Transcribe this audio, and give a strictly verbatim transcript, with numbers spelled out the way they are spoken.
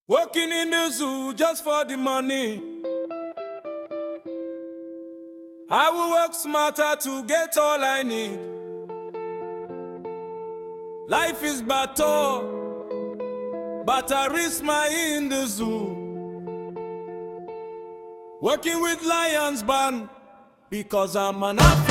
Working in the zoo just for the money. I will work smarter to get all I need. Life is battle, but I risk my in the zoo. Working with lions band because I'm an African.